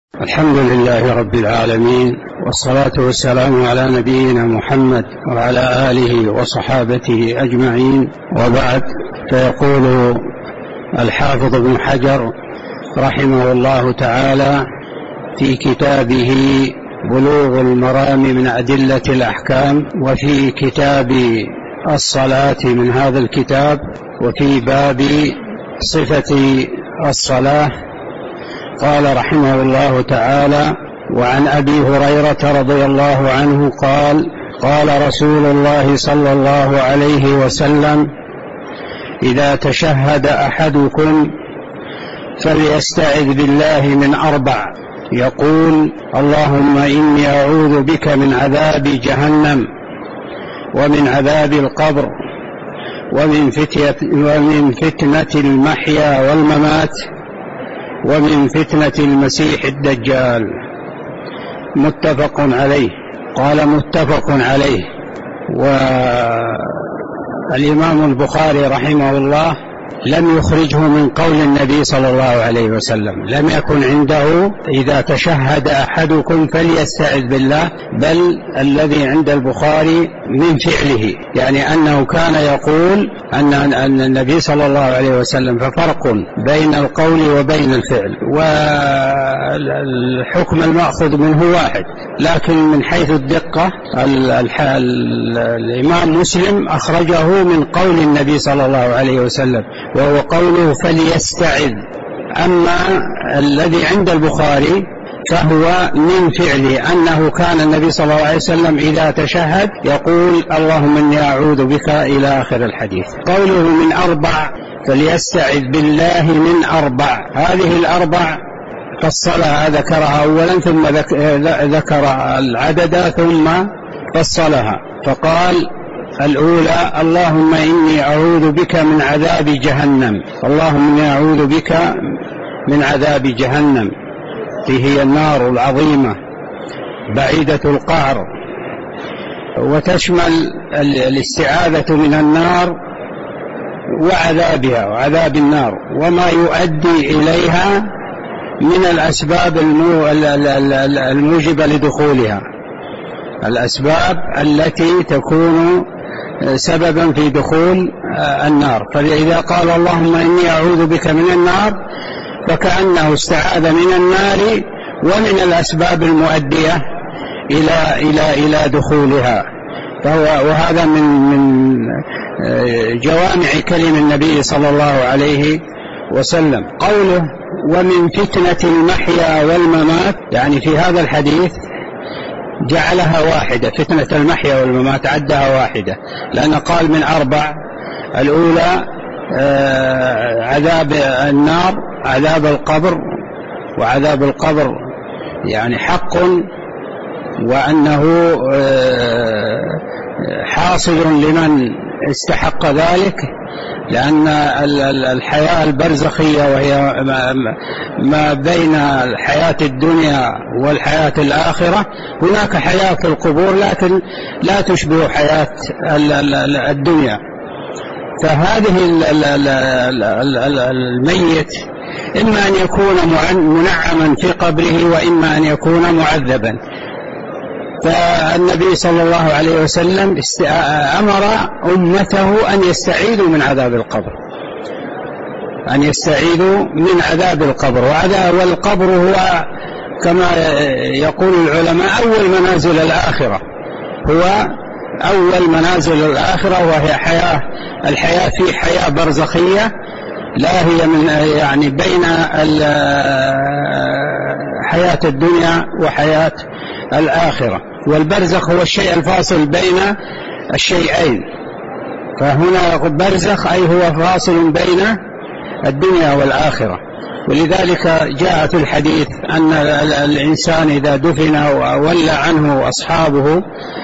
الحمد لله رب العالمين، والصلاة والسلام على نبينا محمد وعلى آله وصحابته أجمعين، وبعد. فيقول الحافظ ابن حجر رحمه الله تعالى في كتابه بلوغ المرام من أدلة الأحكام، وفي كتاب الصلاة من هذا الكتاب، وفي باب صفة الصلاة، قال رحمه الله تعالى: وعن أبي هريرة رضي الله عنه قال: قال رسول الله صلى الله عليه وسلم: إذا تشهد أحدكم فليستعذ بالله من 4، يقول: اللهم إني أعوذ بك من عذاب جهنم ومن عذاب القبر ومن فتنة المحيا والممات ومن فتنة المسيح الدجال. متفق عليه. قال متفق عليه. والإمام البخاري رحمه الله لم يخرجه من قول النبي صلى الله عليه وسلم، لم يكن عنده إذا تشهد أحدكم فليستعذ بالله، بل الذي عند البخاري من فعله، يعني أنه كان يقول أن النبي صلى الله عليه وسلم، ففرق بين القول وبين الفعل، والحكم المأخذ منه واحد، لكن من حيث الدقة الإمام مسلم أخرجه من قول النبي صلى الله عليه وسلم، وهو قوله فليستعذ. أما الذي عند البخاري فهو من فعله، أنه كان النبي صلى الله عليه وسلم إذا تشهد يقول: اللهم إني أعوذ بك، إلى آخر الحديث. قوله من 4، فليستعذ بالله من 4، هذه 4 فصلها، ذكرها أولا ثم ذكر العدد ثم فصلها، فقال: الأولى: اللهم إني أعوذ بك من عذاب جهنم، اللهم إني أعوذ بك من عذاب جهنم، هي النار العظيمة بعيدة القعر، وتشمل الاستعاذة من النار وعذابها وعذاب النار وما يؤدي إليها من الأسباب الموجبة لدخولها، الأسباب التي تكون سببا في دخول النار. فإذا قال اللهم إني أعوذ بك من النار، فكأنه استعاذ من النار ومن الأسباب المؤدية إلى دخولها. وهذا من جوامع كلم النبي صلى الله عليه وسلم. قوله ومن فتنة المحيا والممات، يعني في هذا الحديث جعلها واحدة، فتنة المحيا والممات عدها واحدة، لأنه قال من 4. الأولى عذاب النار، عذاب القبر، وعذاب القبر يعني حق، وأنه حاصل لمن استحق ذلك، لأن الحياة البرزخية وهي ما بين الحياة الدنيا والحياة الآخرة، هناك حياة في القبور لكن لا تشبه حياة الدنيا. فهذه الميت إما أن يكون منعما في قبره، وإما أن يكون معذبا. فالنبي صلى الله عليه وسلم أمر أمته أن يستعيذوا من عذاب القبر، أن يستعيذوا من عذاب القبر. والقبر هو كما يقول العلماء أول منازل الآخرة، هو أول منازل الآخرة، وهي الحياة في حياة برزخية، لا هي من يعني بين حياة الدنيا وحياة الآخرة. والبرزخ هو الشيء الفاصل بين الشيئين، فهنا برزخ أي هو فاصل بين الدنيا والآخرة. ولذلك جاء في الحديث أن الإنسان إذا دفن وولى عنه أصحابه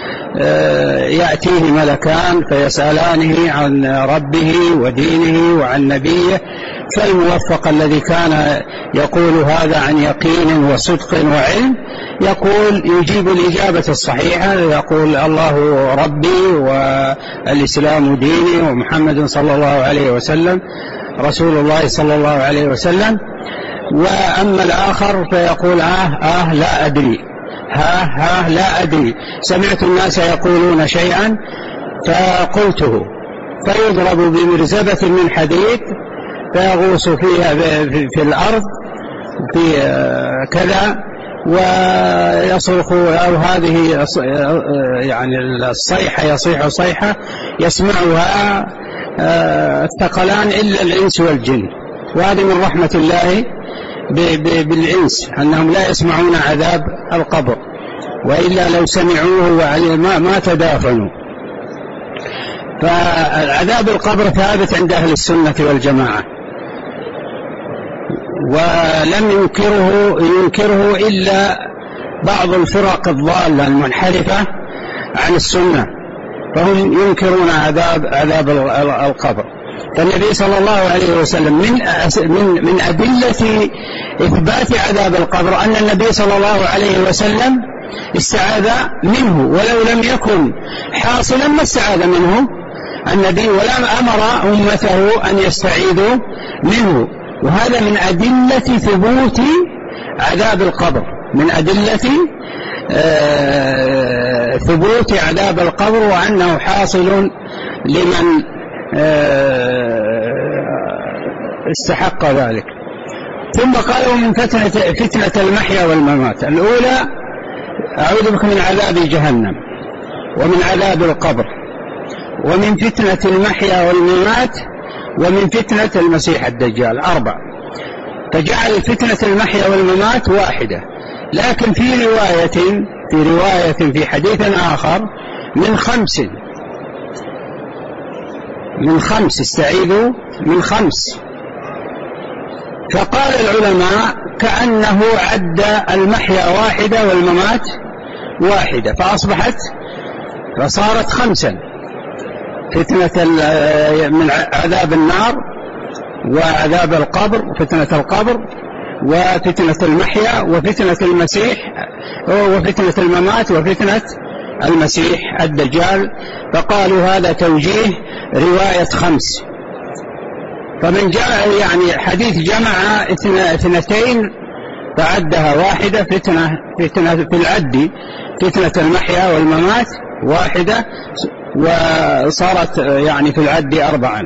يأتيه ملكان فيسألانه عن ربه ودينه وعن نبيه، فالموفق الذي كان يقول هذا عن يقين وصدق وعلم يقول يجيب الإجابة الصحيحة، يقول الله ربي والإسلام ديني ومحمد صلى الله عليه وسلم رسول الله صلى الله عليه وسلم. وأما الآخر فيقول لا أدري، لا أدري، سمعت الناس يقولون شيئا فقلته، فيضرب بمرزبة من حديد فيغوص فيها في الأرض في كذا، ويصرخ، أو هذه يعني الصيحة، يصيح صيحة يسمعها الثقلان إلا الإنس والجن. وهذه من رحمة الله بالإنس أنهم لا يسمعون عذاب القبر، وإلا لو سمعوه ما تدافنوا. فالعذاب القبر ثابت عند أهل السنة والجماعة، ولم ينكره إلا بعض الفرق الضالة المنحرفة عن السنة، فهم ينكرون عذاب القبر. فالنبي صلى الله عليه وسلم من أدلة إثبات عذاب القبر أن النبي صلى الله عليه وسلم استعاذ منه، ولو لم يكن حاصلا ما استعاذ منه النبي، ولا أمر أمته أن يستعيذوا منه. وهذا من أدلة ثبوت عذاب القبر، من أدلة ثبوت عذاب القبر، وأنه حاصل لمن استحق ذلك. ثم قالوا من فتنة المحيا والممات: الأولى أعوذ بك من عذاب جهنم، ومن عذاب القبر، ومن فتنة المحيا والممات، ومن فتنة المسيح الدجال. 4. فجعل فتنة المحيا والممات واحدة، لكن في رواية في حديث آخر من خمس استعيذوا من 5. فقال العلماء كأنه عد المحيا واحدة والممات واحدة، فصارت 5: فتنة من عذاب النار، وعذاب القبر، وفتنة القبر، وفتنة المحيا، وفتنة المسيح، وفتنة الممات، وفتنة المسيح الدجال. فقالوا هذا توجيه رواية 5. فمن جاء يعني حديث جمع 2 فعدها واحدة، فتنة في العد فتنة المحيا والممات واحدة، وصارت يعني في العد 4.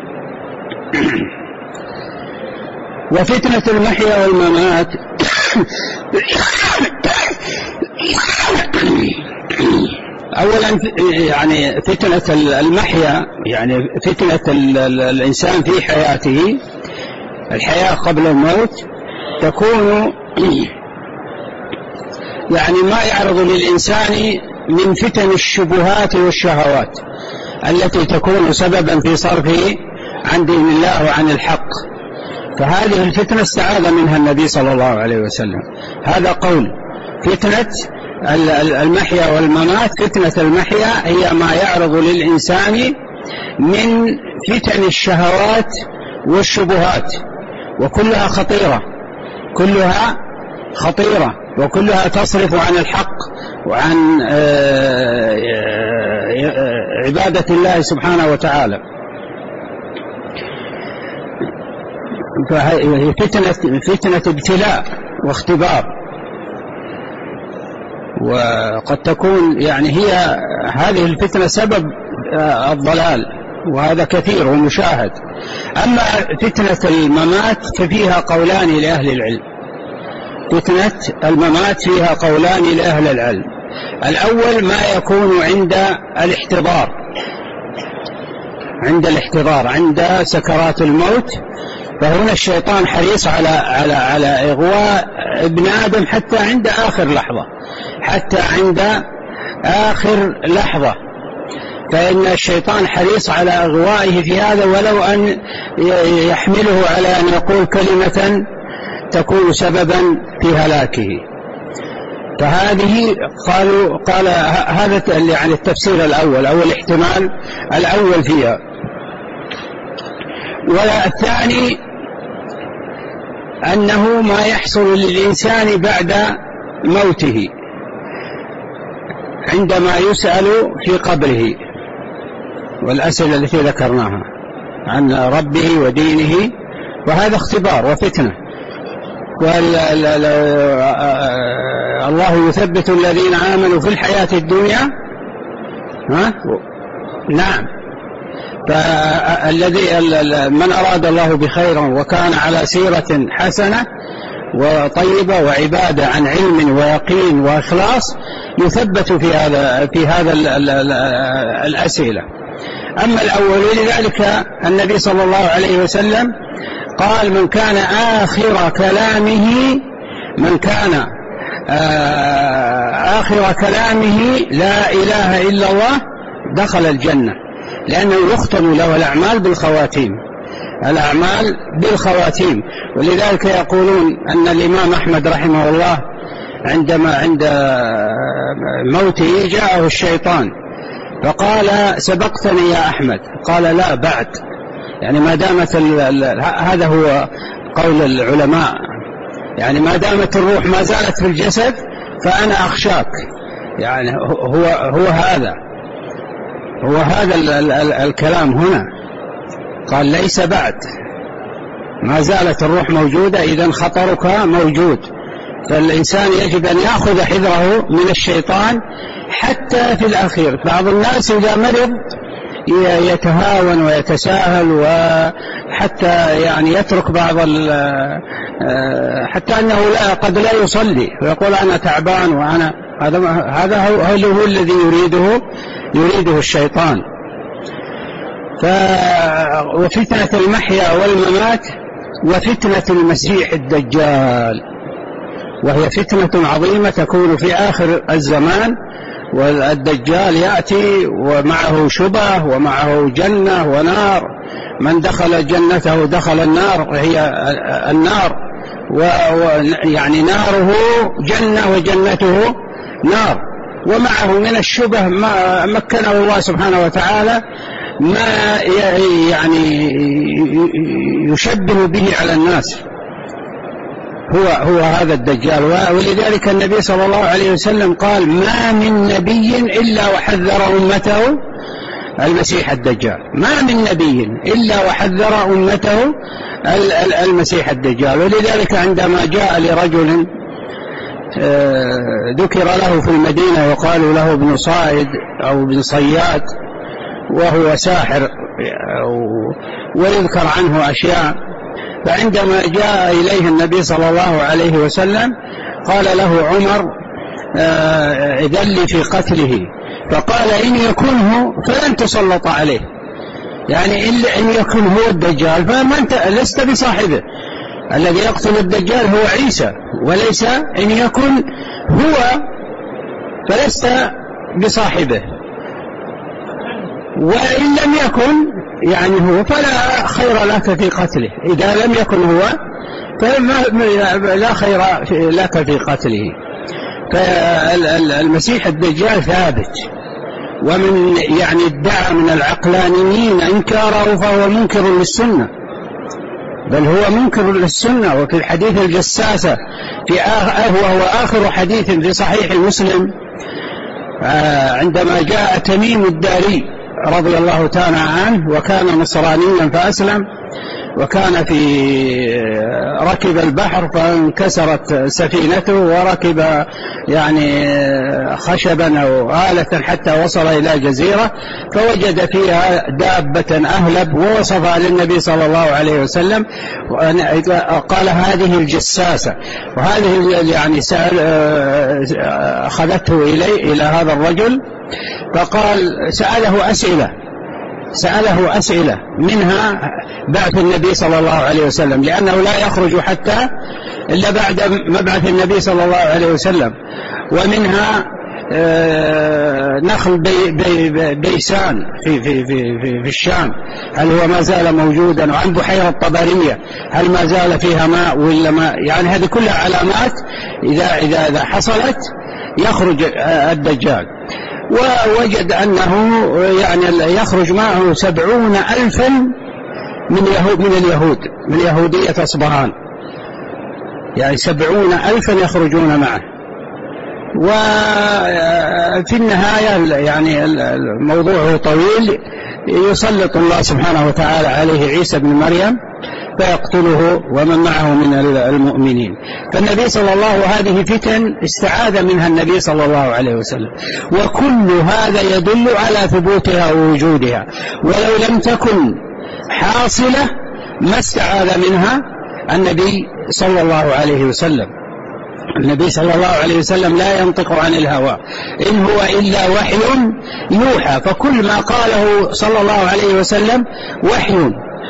وفتنة المحيا والممات أولا يعني فتنة المحيا، يعني فتنة الإنسان في حياته، الحياة قبل الموت، تكون يعني ما يعرض للإنسان من فتن الشبهات والشهوات التي تكون سببا في صرفه عن دين الله وعن الحق. فهذه الفتنة استعاذ منها النبي صلى الله عليه وسلم. هذا قول. فتنة المحيا والممات: فتنة المحيا هي ما يعرض للإنسان من فتن الشهوات والشبهات، وكلها خطيرة، وكلها تصرف عن الحق وعن عبادة الله سبحانه وتعالى. فهي فتنة ابتلاء واختبار، وقد تكون يعني هي هذه الفتنة سبب الضلال، وهذا كثير ومشاهد. أما فتنة الممات ففيها قولان لأهل العلم. فتنة الممات فيها قولان لأهل العلم. الأول ما يكون عند الاحتضار، عند سكرات الموت، فهنا الشيطان حريص على إغواء ابن آدم حتى عند آخر لحظة، فإن الشيطان حريص على إغوائه في هذا، ولو أن يحمله على أن يقول كلمة تكون سببا في هلاكه. فهذه قال هذا يعني التفسير الأول أو الاحتمال الأول فيها. والثاني أنه ما يحصل للإنسان بعد موته عندما يسأل في قبره، والأسئلة التي ذكرناها عن ربه ودينه، وهذا اختبار وفتنة. الله يثبت الذين آمنوا في الحياة الدنيا. نعم. فالذي من أراد الله بخيرا وكان على سيرة حسنة وطيبة وعبادة عن علم ويقين وإخلاص يثبت في هذا الأسئلة. أما الأول، لذلك النبي صلى الله عليه وسلم قال: من كان آخر لا إله إلا الله دخل الجنة، لأنه يختم له الأعمال بالخواتيم. ولذلك يقولون أن الإمام أحمد رحمه الله عند موته جاءه الشيطان فقال: سبقتني يا أحمد. قال: لا، بعد. يعني ما دامت هذا هو قول العلماء، يعني ما دامت الروح ما زالت في الجسد فأنا أخشاك. يعني هو هذا الكلام هنا. قال: ليس بعد، ما زالت الروح موجودة، إذن خطرك موجود. فالإنسان يجب أن يأخذ حذره من الشيطان حتى في الأخير. بعض الناس إذا مرض يتهاون ويتساهل، وحتى يعني يترك بعض حتى أنه قد لا يصلي ويقول: أنا تعبان وأنا هذا هو الذي يريده الشيطان. وفتنة المحيا والممات وفتنة المسيح الدجال، وهي فتنة عظيمة تكون في آخر الزمان. والدجال يأتي ومعه شبه ومعه جنة ونار، من دخل جنته دخل النار، هي النار، يعني ناره جنة وجنته نار. ومعه من الشبه ما مكنه الله سبحانه وتعالى، ما يعني يشبه به على الناس، هو هذا الدجال. ولذلك النبي صلى الله عليه وسلم قال: ما من نبي إلا وحذر أمته المسيح الدجال. ما من نبي إلا وحذر أمته المسيح الدجال. ولذلك عندما جاء لرجل ذكر له في المدينة وقالوا له ابن صائد أو ابن صياد، وهو ساحر ويذكر عنه أشياء، فعندما جاء إليه النبي صلى الله عليه وسلم قال له عمر: إذن لي في قتله. فقال: إن يكنه فلن تسلط عليه، يعني إن يكن هو الدجال فما أنت لست بصاحبه. الذي يقتل الدجال هو عيسى، وليس إن يكن هو فلست بصاحبه. وإن لم يكن يعني هو فلا خير لك في قتله. إذا لم يكن هو فلا خير لك في قتله. فالمسيح الدجال ثابت، ومن يعني ادعى من العقلانيين إنكاره فهو منكر للسنة، بل هو منكر للسنة. وفي الحديث الجساسة وهو آخر حديث في صحيح مسلم، عندما جاء تميم الداري رضي الله تعالى عنه، وكان نصرانيا فأسلم، وكان ركب البحر فانكسرت سفينته، وركب يعني خشبا أو آلة حتى وصل إلى جزيرة، فوجد فيها دابة أهلب ووصفها للنبي صلى الله عليه وسلم، قال: هذه الجساسة. وهذه يعني أخذته إلى هذا الرجل، فقال سأله أسئلة منها بعث النبي صلى الله عليه وسلم، لأنه لا يخرج حتى إلا بعد مبعث النبي صلى الله عليه وسلم. ومنها نخل بيسان في الشام، هل هو ما زال موجودا؟ وعن بحيرة طبرية، هل ما زال فيها ماء ولا ما؟ يعني هذه كلها علامات إذا حصلت يخرج الدجال. ووجد أنه يعني يخرج معه 70,000 من يهودية أصبهان، يعني 70,000 يخرجون معه. وفي النهاية يعني الموضوع طويل، يسلط الله سبحانه وتعالى عليه عيسى بن مريم فيقتله ومن معه من المؤمنين. فالنبي صلى الله عليه وسلم هذه فتن استعاذ منها النبي صلى الله عليه وسلم، وكل هذا يدل على ثبوتها ووجودها، ولو لم تكن حاصلة ما استعاذ منها النبي صلى الله عليه وسلم. النبي صلى الله عليه وسلم لا ينطق عن الهوى، إن هو إلا وحي يوحى، فكل ما قاله صلى الله عليه وسلم وحي.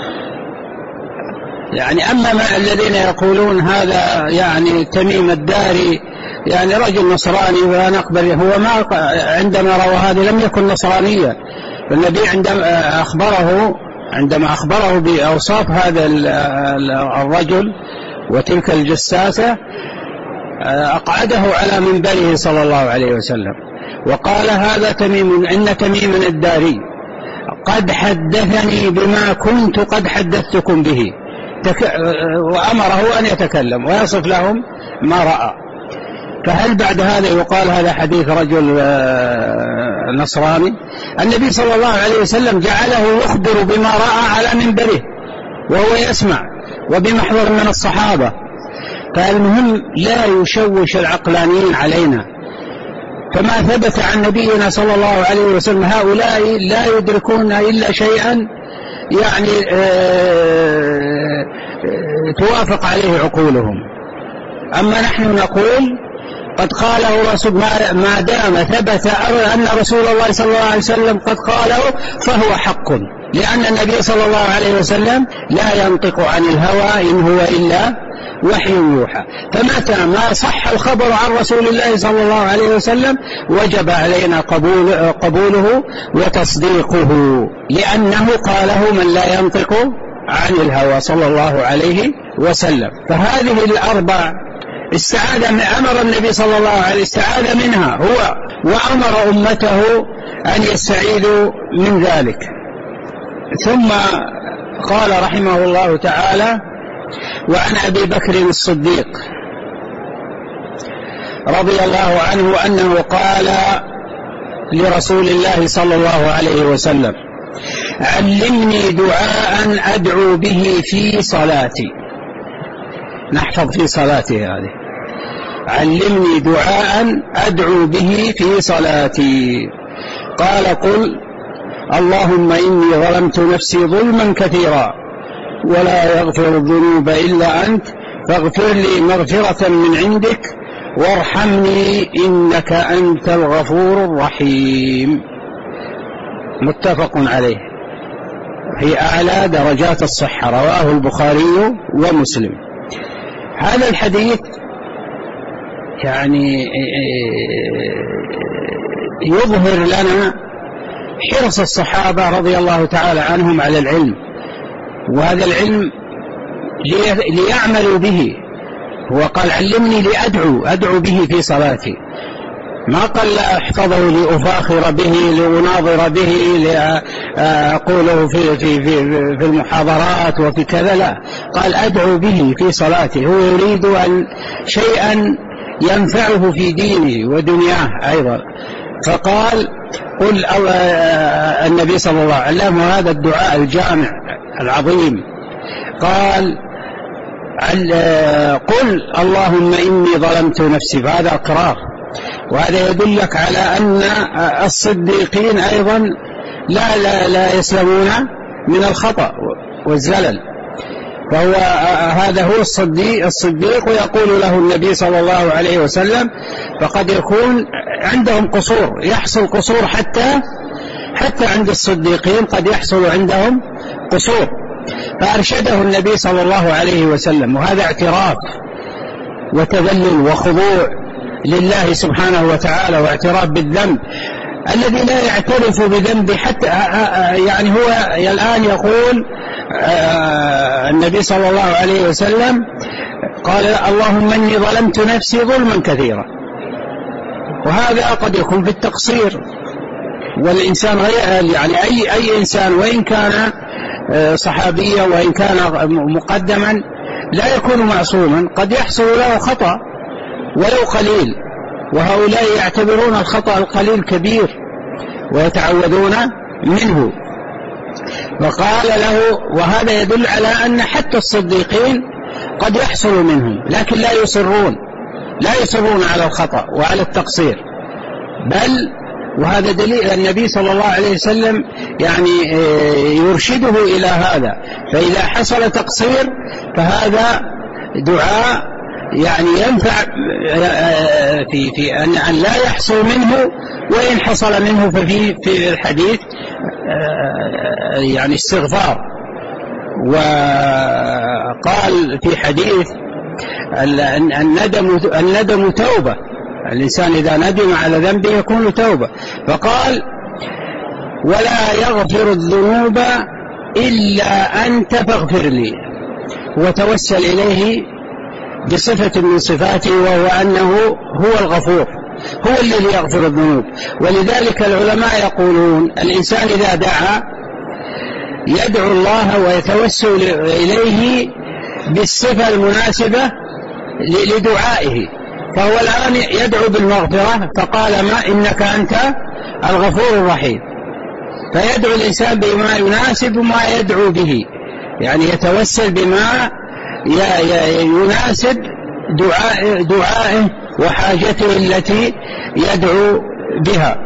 يعني أما ما الذين يقولون هذا يعني تميم الداري يعني رجل نصراني ولا نقبل، هو ما عندما روى هذا لم يكن نصرانيا. النبي عندما أخبره بأوصاف هذا الرجل وتلك الجساسة أقعده على منبره صلى الله عليه وسلم وقال هذا تميم، إن تميم الداري قد حدثني بما كنت قد حدثتكم به، وأمره أن يتكلم ويصف لهم ما رأى. فهل بعد هذا يقال هذا حديث رجل نصراني؟ النبي صلى الله عليه وسلم جعله يخبر بما رأى على منبره وهو يسمع، وبمحضر من الصحابة. فالمهم لا يشوش العقلانيين علينا. فما ثبت عن نبينا صلى الله عليه وسلم هؤلاء لا يدركون إلا شيئا يعني توافق عليه عقولهم. أما نحن نقول قد قاله رسول، ما دام ثبت أن رسول الله صلى الله عليه وسلم قد قاله فهو حق، لأن النبي صلى الله عليه وسلم لا ينطق عن الهوى إن هو إلا وحي يوحى. فمتى ما صح الخبر عن رسول الله صلى الله عليه وسلم وجب علينا قبوله وتصديقه، لأنه قاله من لا ينطق عن الهوى صلى الله عليه وسلم. فهذه الأربع أمر النبي صلى الله عليه وسلم استعاذ منها هو، وأمر أمته أن يستعيذوا من ذلك. ثم قال رحمه الله تعالى: وعن أبي بكر الصديق رضي الله عنه أنه قال لرسول الله صلى الله عليه وسلم: علمني دعاء أدعو به في صلاتي. نحفظ في صلاتي هذه: علمني دعاء أدعو به في صلاتي. قال: قل اللهم إني ظلمت نفسي ظلما كثيرا ولا يغفر الذنوب إلا أنت فاغفر لي مغفرة من عندك وارحمني إنك أنت الغفور الرحيم. متفق عليه، في أعلى درجات الصحة، رواه البخاري ومسلم. هذا الحديث يعني يظهر لنا حرص الصحابة رضي الله تعالى عنهم على العلم، وهذا العلم ليعملوا به. هو قال: علمني أدعو به في صلاتي، ما قال لا أحفظه لأفاخر به لأناظر به لأقوله في المحاضرات وفي كذا، لا، قال أدعو به في صلاتي. هو يريد أن شيئا ينفعه في دينه ودنياه أيضا. فقال: قل النبي صلى الله عليه وسلم هذا الدعاء الجامع العظيم، قال: قل اللهم إني ظلمت نفسي. فهذا إقرار، وهذا يدلك على أن الصديقين أيضا لا يسلمون من الخطأ والزلل. فهو هذا هو الصديق، ويقول له النبي صلى الله عليه وسلم. فقد يكون عندهم قصور، يحصل قصور حتى عند الصديقين قد يحصل عندهم قصور. فأرشده النبي صلى الله عليه وسلم، وهذا اعتراف وتذلل وخضوع لله سبحانه وتعالى، واعتراف بالذنب. الذي لا يعترف بذنب حتى يعني هو الآن يقول النبي صلى الله عليه وسلم قال: اللهم إني ظلمت نفسي ظلما كثيرا. وهذا قد يكون في التقصير، والإنسان يعني أي إنسان وإن كان صحابيا وإن كان مقدما لا يكون معصوما، قد يحصل له خطأ ولو قليل، وهؤلاء يعتبرون الخطأ القليل كبير ويتعوذون منه. فقال له، وهذا يدل على أن حتى الصديقين قد يحصل منهم، لكن لا يصرون على الخطأ وعلى التقصير، بل وهذا دليل النبي صلى الله عليه وسلم يعني يرشده إلى هذا. فإذا حصل تقصير فهذا دعاء يعني ينفع في أن لا يحصل منه، وإن حصل منه في الحديث يعني استغفار. وقال في حديث الندم توبة، الإنسان إذا ندم على ذنبه يكون توبة. فقال ولا يغفر الذنوب إلا أنت فاغفر لي، وتوسل إليه بصفة من صفاته، وهو أنه هو الغفور، هو الذي يغفر الذنوب. ولذلك العلماء يقولون الإنسان إذا دعا يدعو الله ويتوسل إليه بالصفة المناسبة لدعائه. فهو الآن يدعو بالمغفرة، فقال ما إنك أنت الغفور الرحيم، فيدعو الإنسان بما يناسب ما يدعو به، يعني يتوسل بما يناسب دعائه وحاجته التي يدعو بها.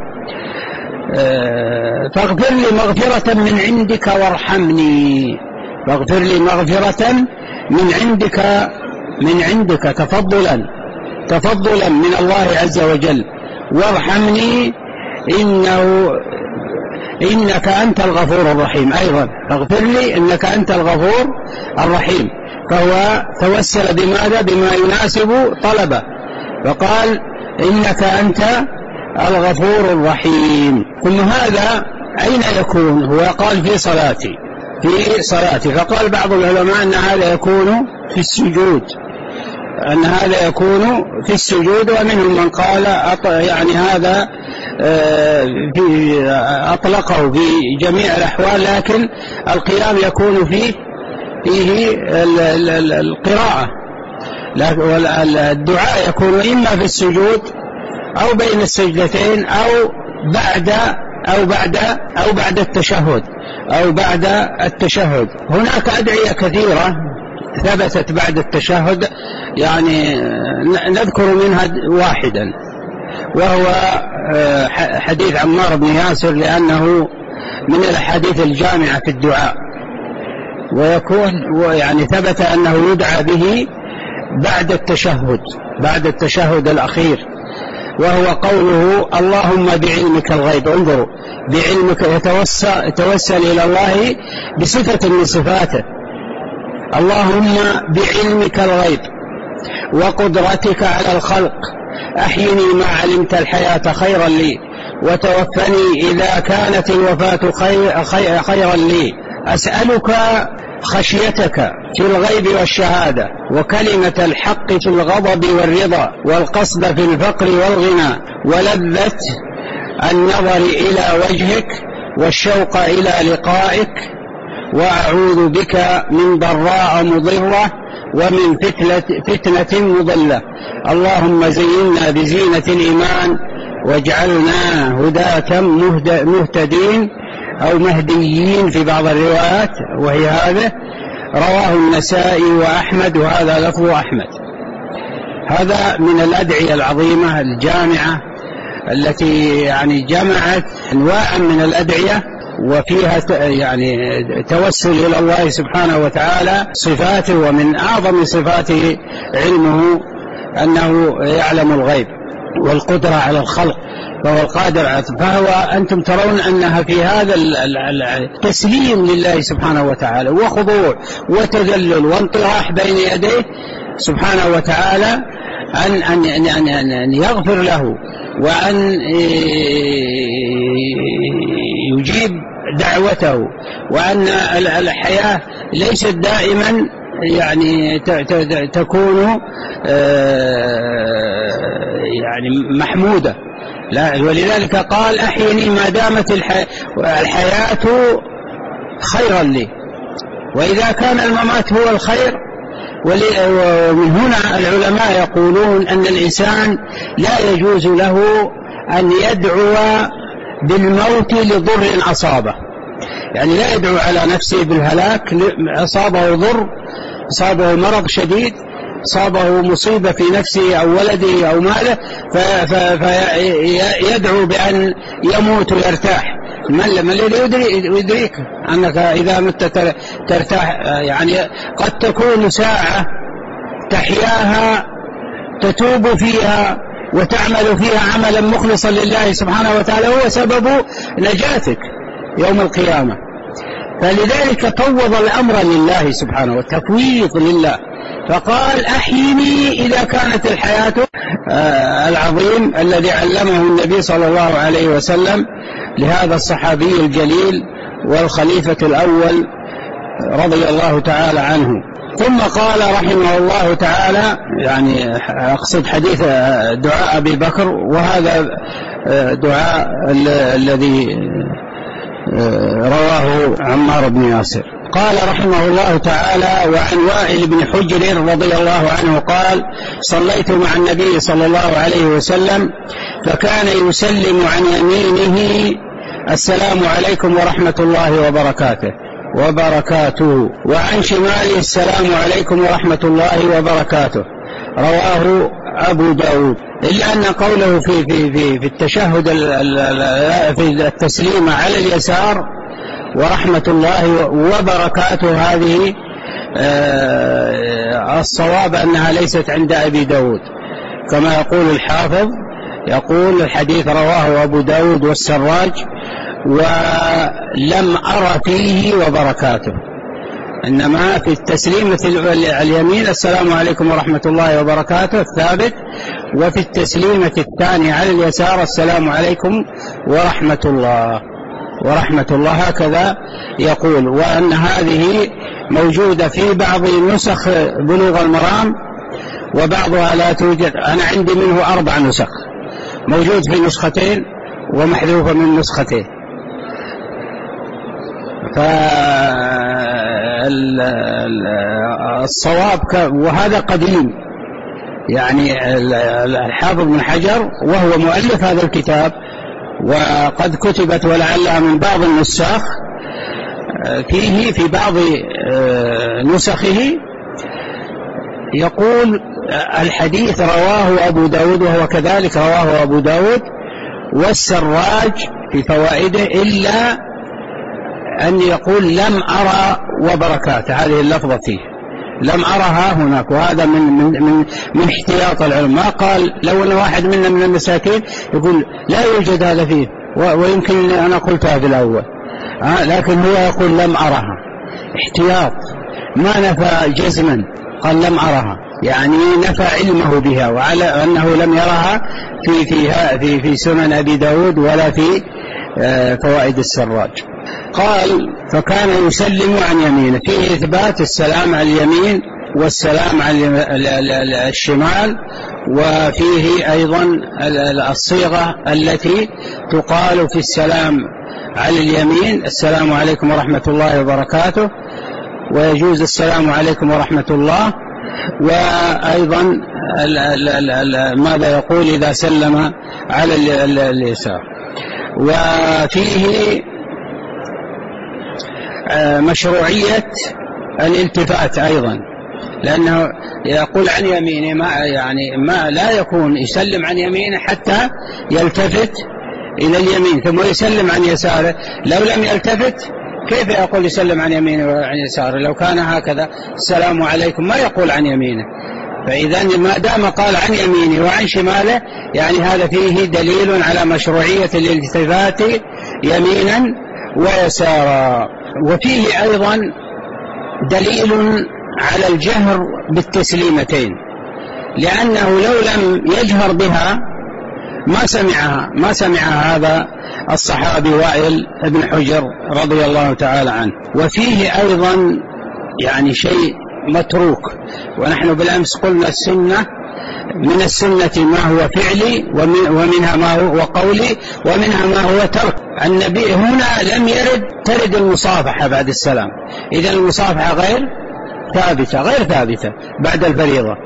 فاغفر لي مغفرة من عندك وارحمني، فاغفر لي مغفرة من عندك تفضلا من الله عز وجل، وارحمني إنك أنت الغفور الرحيم. أيضا فاغفر لي إنك أنت الغفور الرحيم، فهو توسل بماذا؟ بما يناسب طلبه، فقال إنك أنت الغفور الرحيم. ثم هذا أين يكون؟ هو قال في صلاتي، فقال بعض العلماء أن هذا يكون في السجود، ومنهم من قال يعني هذا أطلقه في جميع الأحوال، لكن القيام يكون فيه القراءة، والدعاء يكون إما في السجود أو بين السجدتين أو بعد التشهد. هناك أدعية كثيرة ثبتت بعد التشهد، يعني نذكر منها واحدا، وهو حديث عمار بن ياسر، لأنه من الأحاديث الجامعة في الدعاء، ويكون يعني ثبت أنه يدعى به بعد التشهد الأخير، وهو قوله اللهم بعلمك الغيب. انظروا، بعلمك يتوسل إلى الله بصفة من صفاته، اللهم بعلمك الغيب وقدرتك على الخلق أحيني ما علمت الحياة خيرا لي، وتوفني إذا كانت الوفاة خيرا لي. أسألك خشيتك في الغيب والشهادة، وكلمة الحق في الغضب والرضا، والقصد في الفقر والغنى، ولذة النظر إلى وجهك، والشوق إلى لقائك. وأعوذ بك من ضراء مضرة، ومن فتنة مضلة. اللهم زينا بزينة الإيمان، واجعلنا هداة مهتدين أو مهديين في بعض الروايات، وهي هذا. رواه النسائي وأحمد، وهذا لفظ أحمد. هذا من الأدعية العظيمة الجامعة التي يعني جمعت أنواع من الأدعية، وفيها يعني توسل إلى الله سبحانه وتعالى صفاته، ومن أعظم صفاته علمه، أنه يعلم الغيب والقدرة على الخلق، فهو القادر على. فهو أنتم ترون أنها في هذا التسليم لله سبحانه وتعالى، وخضوع وتذلل وانطراح بين يديه سبحانه وتعالى، أن يغفر له، وأن يجيب دعوته، وأن الحياة ليست دائما يعني تكون يعني محمودة، لا. ولذلك قال أحيني ما دامت الحياة خيرا لي، وإذا كان الممات هو الخير. ومن هنا العلماء يقولون أن الإنسان لا يجوز له أن يدعو بالموت لضر أصابه، يعني لا يدعو على نفسه بالهلاك، أصابه ضر، أصابه مرض شديد، أصابه مصيبة في نفسه أو ولده أو ماله، فيدعو بأن يموت ويرتاح. ما الذي يدريك أنك إذا مت ترتاح؟ يعني قد تكون ساعة تحياها تتوب فيها وتعمل فيها عملا مخلصا لله سبحانه وتعالى، هو سبب نجاتك يوم القيامة. فلذلك فوض الأمر لله سبحانه، والتفويض لله، فقال أحيني إذا كانت الحياة. العظيم الذي علمه النبي صلى الله عليه وسلم لهذا الصحابي الجليل والخليفة الأول رضي الله تعالى عنه. ثم قال رحمه الله تعالى، يعني أقصد حديث دعاء أبي بكر، وهذا دعاء الذي رواه عمار بن ياسر. قال رحمه الله تعالى: وعن وائل بن حجر رضي الله عنه قال: صليت مع النبي صلى الله عليه وسلم فكان يسلم عن يمينه: السلام عليكم ورحمة الله وبركاته وعن شماله: السلام عليكم ورحمة الله وبركاته. رواه أبو داود. إلا أن قوله في التشهد في التسليم على اليسار ورحمة الله وبركاته، هذه الصواب أنها ليست عند أبي داود، كما يقول الحافظ، يقول الحديث رواه أبو داود والسراج ولم أرى فيه وبركاته، إنما في التسليم اليمين: السلام عليكم ورحمة الله وبركاته الثابت، وفي التسليمة الثانية على اليسار: السلام عليكم ورحمة الله هكذا يقول. وأن هذه موجودة في بعض نسخ بلوغ المرام وبعضها لا توجد. أنا عندي منه 4 نسخ، موجود في نسختين ومحذوفة من نسختين. فالصواب وهذا قديم، يعني الحافظ بن حجر وهو مؤلف هذا الكتاب، وقد كتبت ولعلها من بعض النساخ فيه، في بعض نسخه يقول الحديث رواه أبو داود، وهو كذلك رواه أبو داود والسراج في فوائده، إلا أن يقول لم أرى وبركاته، هذه اللفظة فيه لم أرها هناك، وهذا من احتياط العلم. ما قال لو أن واحد منا من المساكين يقول لا يوجد هذا فيه، ويمكن أنا قلتها في الأول، لكن هو يقول لم أرها احتياط، ما نفى جزما، قال لم أرها، يعني نفى علمه بها، وعلى أنه لم يرها في سنن أبي داود ولا في فوائد السراج. قال: فكان يسلم عن يمينه، فيه إثبات السلام على اليمين والسلام على الشمال، وفيه أيضا الصيغة التي تقال في السلام على اليمين: السلام عليكم ورحمة الله وبركاته، ويجوز السلام عليكم ورحمة الله. وأيضا ماذا يقول إذا سلم على اليسار. وفيه مشروعية الالتفات أيضا، لأنه يقول عن يمينه، ما لا يكون يسلم عن يمينه حتى يلتفت إلى اليمين ثم يسلم عن يساره. لو لم يلتفت كيف يقول يسلم عن يمينه وعن يساره؟ لو كان هكذا السلام عليكم ما يقول عن يمينه. فإذا ما دام قال عن يمينه وعن شماله، يعني هذا فيه دليل على مشروعية الالتفات يمينا ويسارا. وفيه أيضا دليل على الجهر بالتسليمتين، لأنه لو لم يجهر بها ما سمعها هذا الصحابي وائل بن حجر رضي الله تعالى عنه. وفيه أيضا يعني شيء متروك، ونحن بالأمس قلنا السنة من السنة ما هو فعلي، ومنها ما هو قولي، ومنها ما هو ترك. النبي هنا لم ترد المصافحة بعد السلام، إذا المصافحة غير ثابتة بعد الفريضة.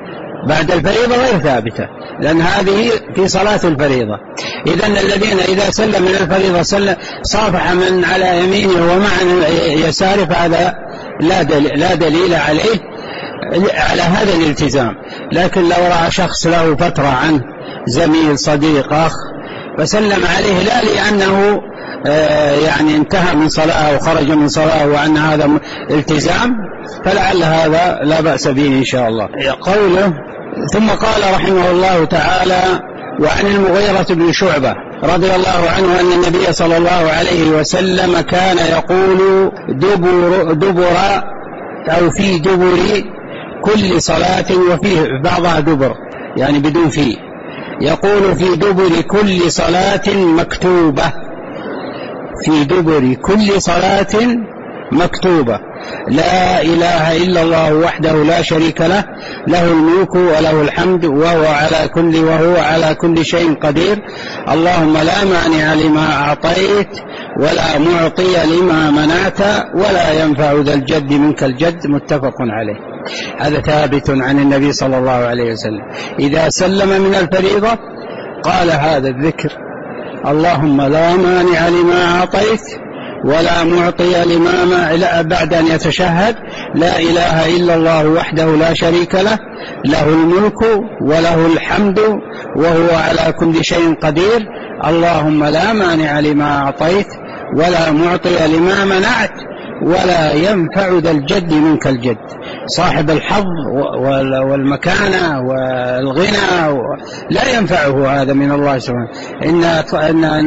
بعد الفريضة غير ثابتة، لأن هذه في صلاة الفريضة. إذن الذين إذا سلم من الفريضة صافح من على يمينه ومع يساره فهذا لا دليل عليه على هذا الالتزام. لكن لو رأى شخص له فترة عنه زميل صديق أخ فسلم عليه لا لأنه يعني انتهى من صلاة أو خرج من صلاة وأن هذا التزام، فلعل هذا لا بأس به إن شاء الله. قوله ثم قال رحمه الله تعالى: وعن المغيرة بن شعبة رضي الله عنه أن النبي صلى الله عليه وسلم كان يقول دبر أو في دبر كل صلاة، وفيه بعضها دبر يعني بدون فيه، يقول في دبر كل صلاة مكتوبة، في دبر كل صلاة مكتوبة: لا إله إلا الله وحده لا شريك له، له الملك وله الحمد وهو على كل شيء قدير، اللهم لا مانع لما أعطيت ولا معطي لما منعت ولا ينفع ذا الجد منك الجد. متفق عليه. هذا ثابت عن النبي صلى الله عليه وسلم، إذا سلم من الفريضة قال هذا الذكر: اللهم لا مانع لما أعطيت ولا معطي لما بعد أن يتشهد: لا إله إلا الله وحده لا شريك له، له الملك وله الحمد وهو على كل شيء قدير، اللهم لا مانع لما أعطيت ولا معطي لما منعت ولا ينفع ذا الجد منك الجد. صاحب الحظ والمكانة والغنى لا ينفعه هذا من الله سبحانه. إن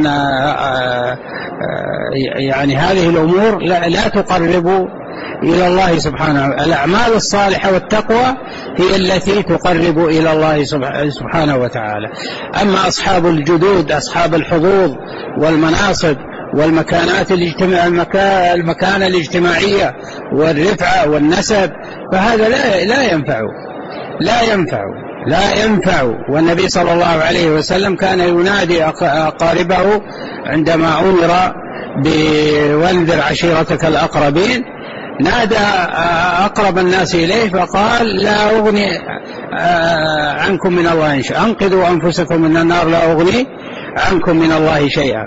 يعني هذه الأمور لا تقرب إلى الله سبحانه. الأعمال الصالحة والتقوى هي التي تقرب إلى الله سبحانه وتعالى. أما أصحاب الجدود، أصحاب الحظوظ والمناصب والمكانات المكانة الاجتماعية والرفعة والنسب، فهذا لا ينفع. والنبي صلى الله عليه وسلم كان ينادي أقاربه عندما أمر بوانذر عشيرتك الأقربين، نادى أقرب الناس إليه فقال: لا أغني عنكم من الله شيئا، أنقذوا أنفسكم من النار، لا أغني عنكم من الله شيئا.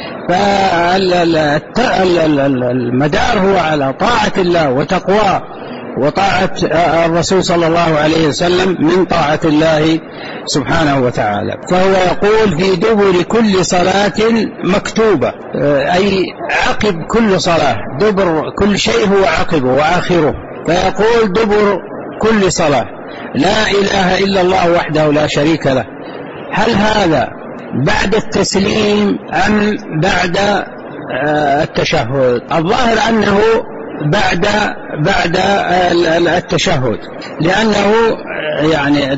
فالمدار هو على طاعة الله وتقواه وطاعة الرسول صلى الله عليه وسلم من طاعة الله سبحانه وتعالى. فهو يقول في دبر كل صلاة مكتوبة، أي عقب كل صلاة. دبر كل شيء هو عقبه وآخره، فيقول دبر كل صلاة: لا إله إلا الله وحده لا شريك له. هل هذا بعد التسليم أم بعد التشهد؟ الظاهر أنه بعد التشهد، لأنه يعني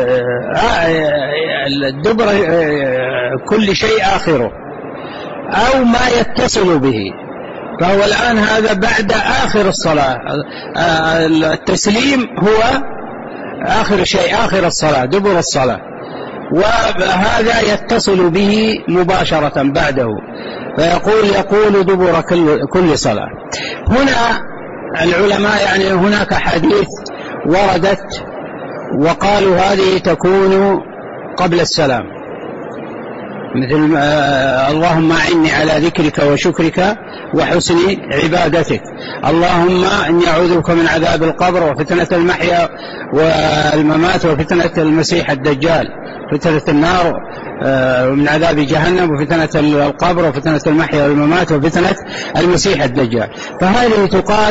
الدبر كل شيء آخره أو ما يتصل به، فهو الآن هذا بعد آخر الصلاة. التسليم هو آخر شيء، آخر الصلاة، دبر الصلاة، وهذا يتصل به مباشرة بعده، فيقول دبر كل صلاة. هنا العلماء يعني هناك حديث وردت وقالوا هذه تكون قبل السلام، مثل اللهم أعني على ذكرك وشكرك وحسن عبادتك، اللهم إني أعوذ بك من عذاب القبر وفتنة المحيا والممات وفتنة المسيح الدجال، فتنة النار من عذاب جهنم وفتنة القبر وفتنة المحيا والممات وفتنة المسيح الدجال. فهذه تقال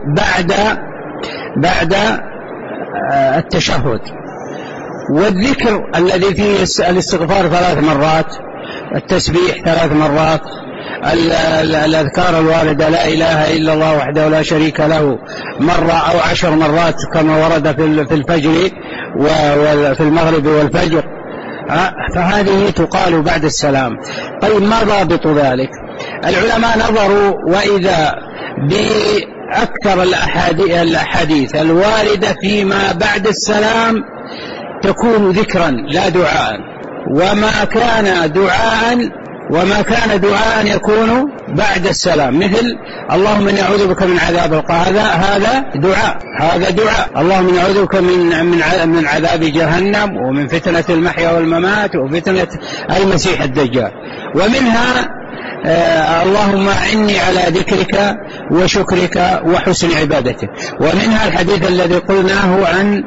بعد التشهد. والذكر الذي فيه الاستغفار 3 مرات، التسبيح 3 مرات، الأذكار الواردة لا إله إلا الله وحده لا شريك له مرة أو 10 مرات كما ورد في الفجر وفي المغرب والفجر، فهذه تقال بعد السلام. طيب ما ضابط ذلك؟ العلماء نظروا، وإذا بأكثر الأحاديث الواردة فيما بعد السلام تكون ذكرا لا دعاء، وما كان دعاء وما كان دعاء يكون بعد السلام، مثل اللهم إني أعوذ بك من عذاب القبر، هذا دعاء. اللهم إني أعوذ بك من عذاب جهنم ومن فتنة المحيا والممات وفتنة المسيح الدجال. ومنها اللهم أعني على ذكرك وشكرك وحسن عبادتك. ومنها الحديث الذي قلناه عن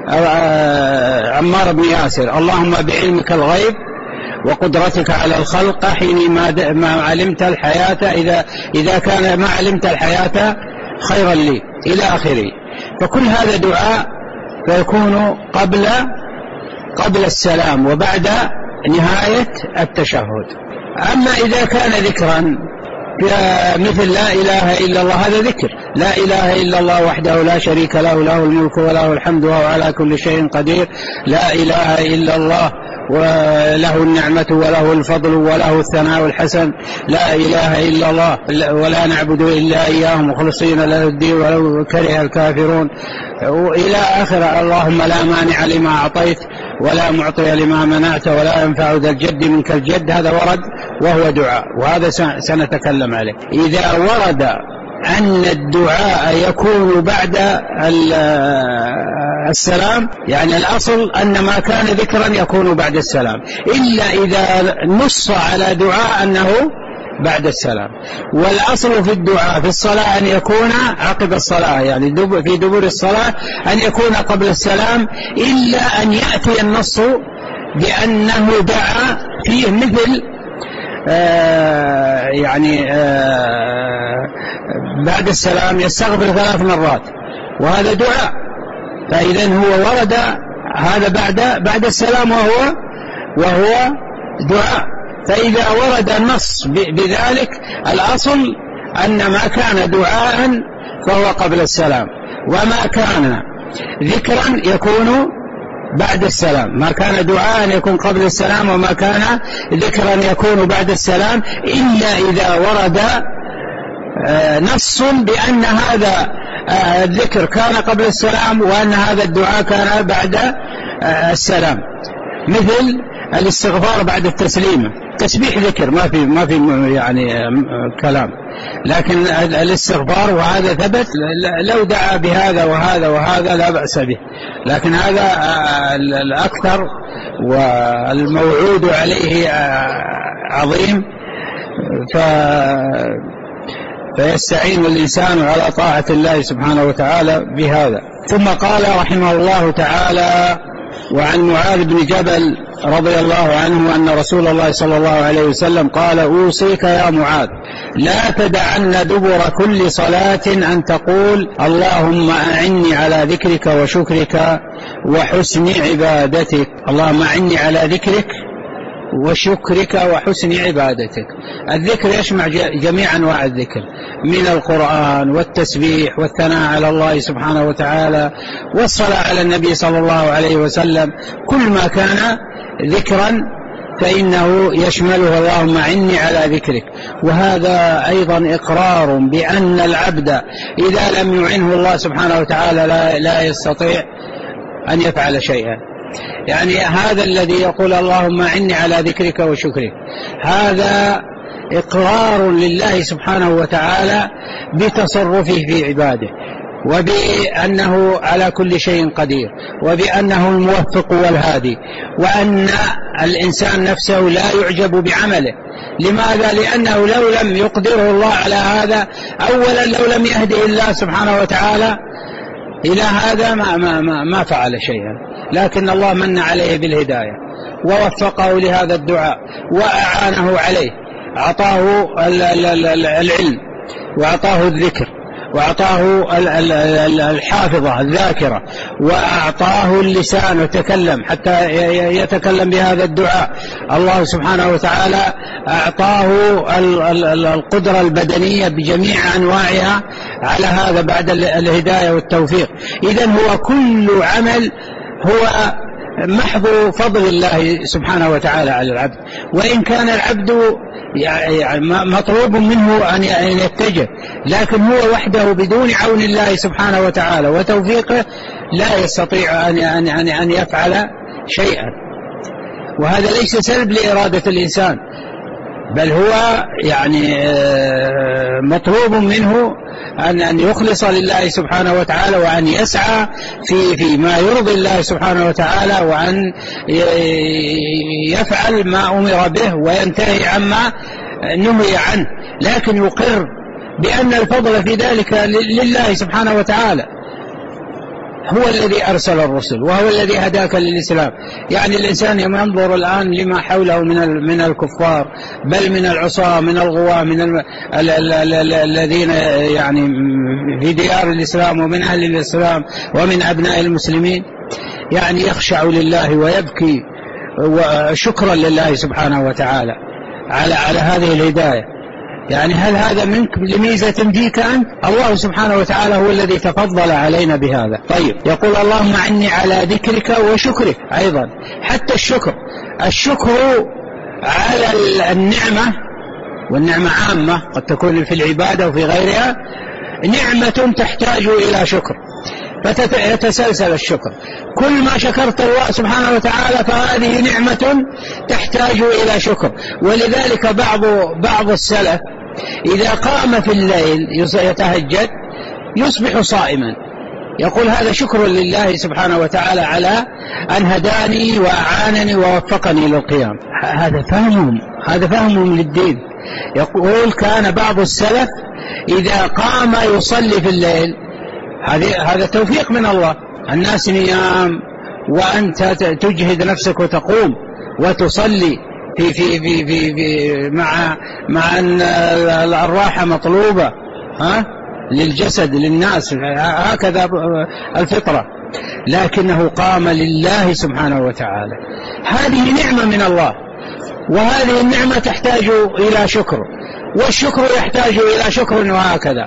عمار بن ياسر، اللهم بعلمك الغيب وقدرتك على الخلق حين ما علمت الحياة، إذا كان ما علمت الحياة خيرا لي، إلى آخره. فكل هذا دعاء فيكون قبل السلام وبعد نهاية التشهد. أما إذا كان ذكرا مثل لا إله إلا الله، هذا ذكر، لا إله إلا الله وحده لا شريك له، له الملك وله الحمد وهو على كل شيء قدير، لا إله إلا الله وله النعمة وله الفضل وله الثناء الحسن، لا إله إلا الله ولا نعبد إلا إياه مخلصين له الدين ولو كره الكافرون، وإلى آخر. اللهم لا مانع لما أعطيت ولا معطي لما منعت ولا ينفع ذا الجد منك الجد، هذا ورد وهو دعاء، وهذا سنتكلم عليه. إذا ورد أن الدعاء يكون بعد السلام، يعني الأصل أن ما كان ذكرا يكون بعد السلام، إلا إذا نص على دعاء أنه بعد السلام. والأصل في الدعاء في الصلاة أن يكون عقب الصلاة، يعني في دبر الصلاة أن يكون قبل السلام، إلا أن يأتي النص بأنه دعا فيه، مثل بعد السلام يستغفر 3 مرات، وهذا دعاء. فإذا هو ورد هذا بعد السلام وهو دعاء. فإذا ورد النص بذلك، الأصل أن ما كان دعاء فهو قبل السلام، وما كان ذكرا يكون بعد السلام. ما كان دعاء يكون قبل السلام، وما كان ذكرا يكون بعد السلام، إلا إذا ورد نص بأن هذا الذكر كان قبل السلام وأن هذا الدعاء كان بعد السلام، مثل الاستغفار بعد التسليم. تسبيح ذكر، ما في يعني كلام، لكن الاستغفار وهذا ثبت، لو دعا بهذا وهذا لا بأس به، لكن هذا الأكثر والموعود عليه عظيم، فيستعين الإنسان على طاعة الله سبحانه وتعالى بهذا. ثم قال رحمه الله تعالى: وعن معاذ بن جبل رضي الله عنه أن رسول الله صلى الله عليه وسلم قال: أوصيك يا معاذ لا تدعن دبر كل صلاة أن تقول اللهم أعني على ذكرك وشكرك وحسن عبادتك. اللهم أعني على ذكرك وشكرك وحسن عبادتك. الذكر يشمع جميع أنواع الذكر، من القرآن والتسبيح والثناء على الله سبحانه وتعالى والصلاة على النبي صلى الله عليه وسلم. كل ما كان ذكرا فإنه يشمله اللهم أعني على ذكرك. وهذا أيضا إقرار بأن العبد إذا لم يعنه الله سبحانه وتعالى لا يستطيع أن يفعل شيئا. يعني هذا الذي يقول اللهم أعني على ذكرك وشكرك، هذا إقرار لله سبحانه وتعالى بتصرفه في عباده، وبأنه على كل شيء قدير، وبأنه الموفق والهادي، وأن الإنسان نفسه لا يعجب بعمله. لماذا؟ لأنه لو لم يقدره الله على هذا، أولا لو لم يهده الله سبحانه وتعالى إلى هذا ما فعل شيئا، لكن الله من عليه بالهداية ووفقه لهذا الدعاء وأعانه عليه، أعطاه العلم وأعطاه الذكر وأعطاه الحافظة الذاكرة وأعطاه اللسان وتكلم حتى يتكلم بهذا الدعاء. الله سبحانه وتعالى أعطاه القدرة البدنية بجميع أنواعها على هذا بعد الهداية والتوفيق. إذن هو كل عمل هو محض فضل الله سبحانه وتعالى على العبد، وإن كان العبد يعني مطلوب منه أن يتجه، لكن هو وحده بدون عون الله سبحانه وتعالى وتوفيقه لا يستطيع أن يفعل شيئا. وهذا ليس سلب لإرادة الإنسان، بل هو يعني مطلوب منه أن يخلص لله سبحانه وتعالى، وأن يسعى في ما يرضي الله سبحانه وتعالى، وأن يفعل ما أمر به وينتهي عما نهي عنه، لكن يقر بأن الفضل في ذلك لله سبحانه وتعالى. هو الذي أرسل الرسل وهو الذي هداك للإسلام. يعني الإنسان ينظر الآن لما حوله من الكفار، بل من العصاة، من الغواة، من الذين يعني في ديار الإسلام ومن أهل الإسلام ومن أبناء المسلمين، يعني يخشع لله ويبكي شكرا لله سبحانه وتعالى على هذه الهداية. يعني هل هذا منك لميزة فيك أنت؟ الله سبحانه وتعالى هو الذي تفضل علينا بهذا. طيب، يقول اللهم أعني على ذكرك وشكرك. أيضا حتى الشكر على النعمة، والنعمة عامة قد تكون في العبادة وفي غيرها، نعمة تحتاج إلى شكر، فتتسلسل الشكر. كل ما شكرت الله سبحانه وتعالى فهذه نعمة تحتاج إلى شكر. ولذلك بعض السلف إذا قام في الليل يتهجد يصبح صائما، يقول هذا شكر لله سبحانه وتعالى على أن هداني وأعانني ووفقني للقيام. هذا فهمهم للدين. يقول كان بعض السلف إذا قام يصلي في الليل، هذا توفيق من الله. الناس نيام وأنت تجهد نفسك وتقوم وتصلي في مع أن الراحة مطلوبة للجسد للناس، هكذا الفطرة، لكنه قام لله سبحانه وتعالى. هذه نعمة من الله، وهذه النعمة تحتاج إلى شكر، والشكر يحتاج إلى شكر، وهكذا.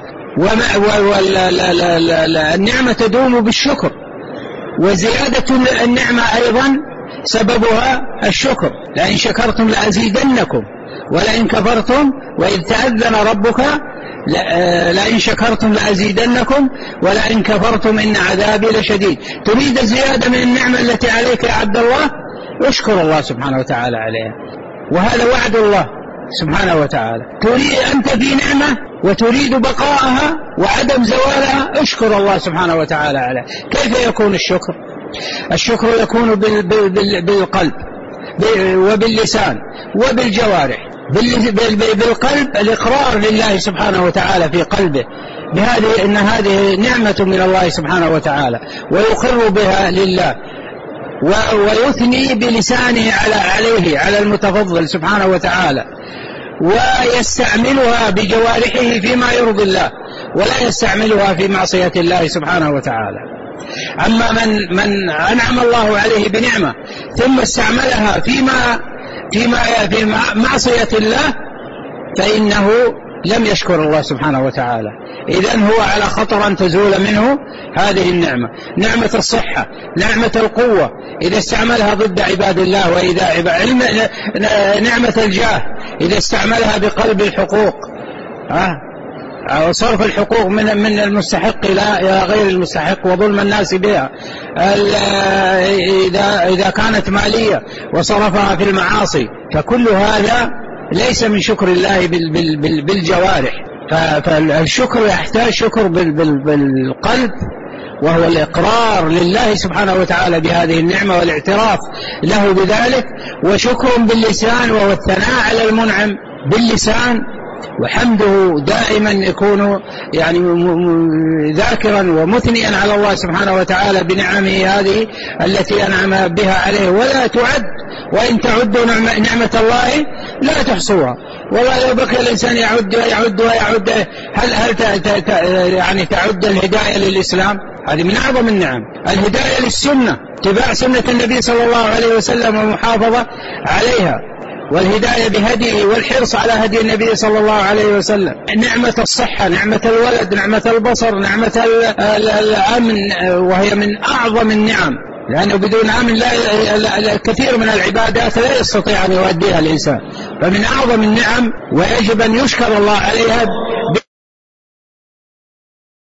النعمة تدوم بالشكر، وزيادة النعمة أيضا سببها الشكر. لئن شكرتم لأزيدنكم ولئن كفرتم وإذ تأذن ربك لئن شكرتم لأزيدنكم ولئن كفرتم إن عذابي لشديد. تريد زيادة من النعمة التي عليك يا عبد الله، اشكر الله سبحانه وتعالى عليها، وهذا وعد الله سبحانه وتعالى. تريد أنت في نعمة وتريد بقاءها وعدم زوالها، اشكر الله سبحانه وتعالى عليها. كيف يكون الشكر؟ الشكر يكون بالقلب وباللسان وبالجوارح. بالقلب الإقرار لله سبحانه وتعالى في قلبه بهذه إن هذه نعمة من الله سبحانه وتعالى، ويقر بها لله، ويثني بلسانه على المتفضل سبحانه وتعالى، ويستعملها بجوارحه فيما يرضي الله، ولا يستعملها في معصية الله سبحانه وتعالى. أما من أنعم الله عليه بنعمة ثم استعملها في معصية الله فإنه لم يشكر الله سبحانه وتعالى. إذن هو على خطر أن تزول منه هذه النعمة، نعمة الصحة، نعمة القوة، إذا استعملها ضد عباد الله، وإذا نعمة الجاه إذا استعملها بقلب الحقوق، أو صرف الحقوق من المستحق إلى غير المستحق، وظلم الناس بها، إذا كانت مالية وصرفها في المعاصي، فكل هذا ليس من شكر الله بالجوارح. فالشكر يحتاج شكر بالقلب، وهو الإقرار لله سبحانه وتعالى بهذه النعمة والاعتراف له بذلك، وشكر باللسان وهو الثناء على المنعم باللسان، وحمده دائما يكون يعني ذاكرا ومثنيا على الله سبحانه وتعالى بنعمه هذه التي أنعم بها عليه، ولا تعد، وإن تعدوا نعمة الله لا تحصوها. والله لو بقي الإنسان يعد هل يعني تعد الهداية للإسلام؟ هذه من أعظم النعم. الهداية للسنة، اتباع سنة النبي صلى الله عليه وسلم والمحافظة عليها، والهداية بهديه والحرص على هدي النبي صلى الله عليه وسلم. نعمة الصحة، نعمة الولد، نعمة البصر، نعمة الأمن، وهي من أعظم النعم، لأنه بدون أمن كثير من العبادات لا يستطيع أن يؤديها الإنسان، فمن أعظم النعم، ويجب أن يشكر الله عليها